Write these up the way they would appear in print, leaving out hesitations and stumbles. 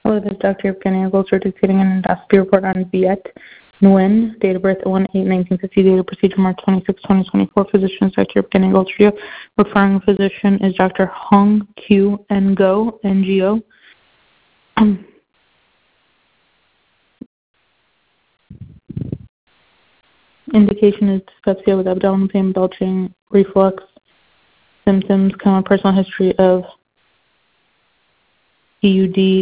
Hello, this is Dr. Evgenia Gold, certificating an endoscopy report on Viet Nguyen, date of birth 1/8/1950, date of procedure March 26, 2024. Physician is Dr. Evgenia Gold Studio. Referring physician is Dr. Hong Q Ngo, NGO. Indication is dyspepsia with abdominal pain, belching, reflux symptoms, personal history of PUD,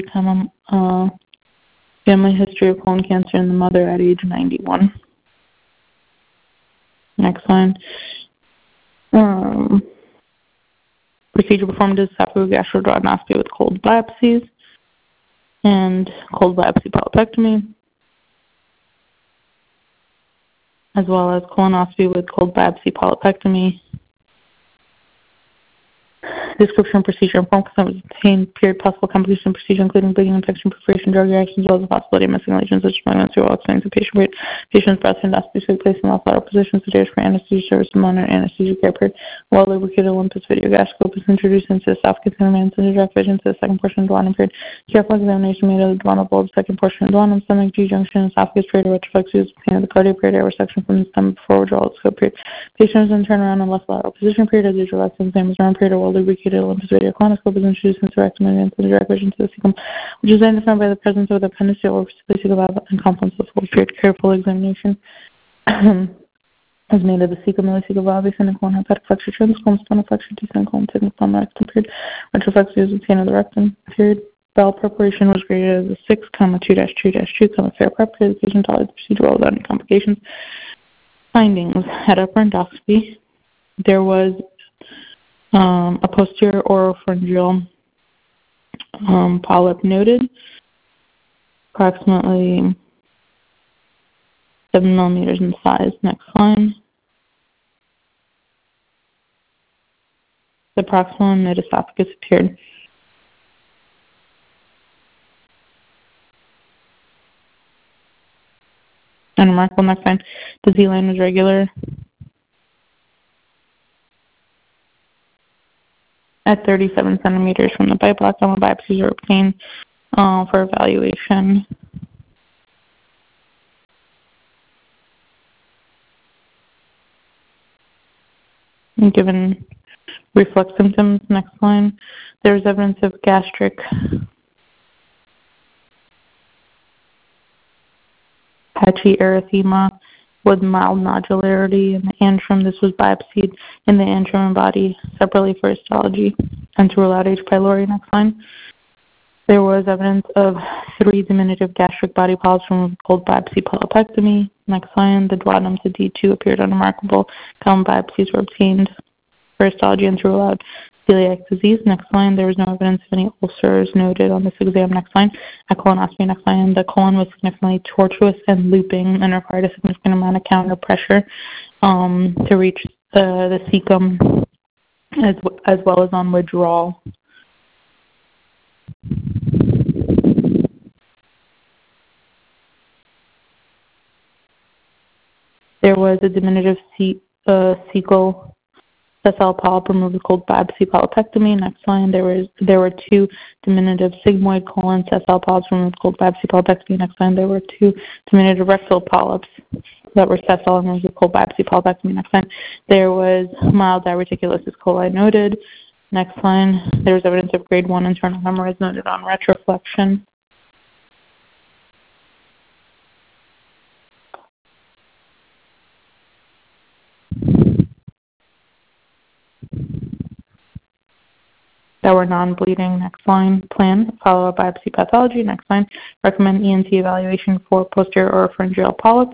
family history of colon cancer in the mother at age 91. Next line. Procedure performed is esophagogastroduodenoscopy with cold biopsies and cold biopsy polypectomy, as well as colonoscopy with cold biopsy polypectomy. Description, procedure, and form consent was obtained. Period. Possible complication procedure, including bleeding, infection, perforation, drug reactions, as well as the possibility of missing lesions such as malignancy while explaining the patient. Period. Patient's breast endoscopy should be placed in left lateral position. Sedation for anesthesia service and monitor anesthesia care. Period. While lubricated Olympus video gastroscope is introduced into the esophagus and remains in direct vision to the second portion of the duodenum. Period. Careful examination made of the duodenal bulb, second portion of the duodenum, stomach, G-junction, esophagus. Period. Retroflex use of the cardiac. Period. Air resection from the stomach before withdrawal of the scope. Period. Patient is then turned around in left lateral position. Period. As usual, left exam is around. Period. While lubricated Olympus video colonoscope is introduced into rectum and into the direct vision to the cecum, which is identified by the presence of the appendiceal or vesical valve and complex of full. Period. Careful examination is made of the cecum, ileocecal valve, ascending colon, hepatic flexure, transcolon, spinal flexure, descending colon, sigma colon, rectum. Period. Retroflex is obtained of the rectum. Period. Bowel preparation was graded as a 6, 2-2, fair prep. Period. The patient tolerated the procedure well without any complications. Findings: at upper endoscopy, there was a posterior oropharyngeal polyp noted, approximately 7 millimeters in size. Next line. The proximal mid-esophagus appeared. Unremarkable. Next line. The Z-line was regular at 37 centimeters from the bite block. Gamma biopsies are obtained for evaluation. And given reflux symptoms, next line, there is evidence of gastric patchy erythema with mild nodularity in the antrum. This was biopsied in the antrum and body separately for histology and to rule out H. pylori. Next line. There was evidence of 3 diminutive gastric body polyps from cold biopsy polypectomy. Next line. The duodenum to D2 appeared unremarkable. Common biopsies were obtained for histology and to rule out celiac disease. Next line. There was no evidence of any ulcers noted on this exam. Next line. At colonoscopy. Next line. The colon was significantly tortuous and looping and required a significant amount of counter pressure to reach the cecum as well as on withdrawal. There was a diminutive cecal sessile polyp removed with cold biopsy polypectomy. Next line. There were 2 diminutive sigmoid colon sessile polyps removed with cold biopsy polypectomy. Next line. There were 2 diminutive rectal polyps that were sessile removed with cold biopsy polypectomy. Next line. There was mild diverticulosis coli noted. Next line. There was evidence of grade 1 internal hemorrhoids noted on retroflexion. That were non-bleeding. Next line. Plan follow-up biopsy pathology. Next line. Recommend ENT evaluation for posterior oropharyngeal polyp.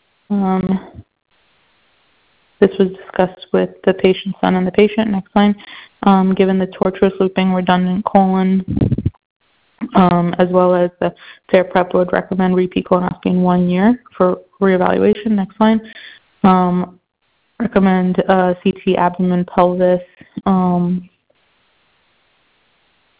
This was discussed with the patient's son and the patient. Next line. Given the tortuous looping redundant colon, as well as the fair prep, would recommend repeat colonoscopy in 1 year for reevaluation. Next line. Recommend CT abdomen pelvis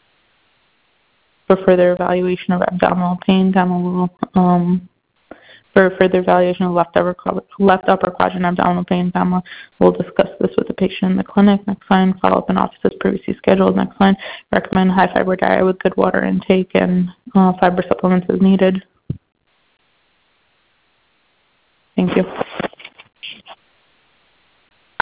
for further evaluation of abdominal pain. Down a little For further evaluation of left upper quadrant abdominal pain, FAMLA will discuss this with the patient in the clinic. Next line, follow up in office as previously scheduled. Next line, recommend high fiber diet with good water intake and fiber supplements as needed. Thank you.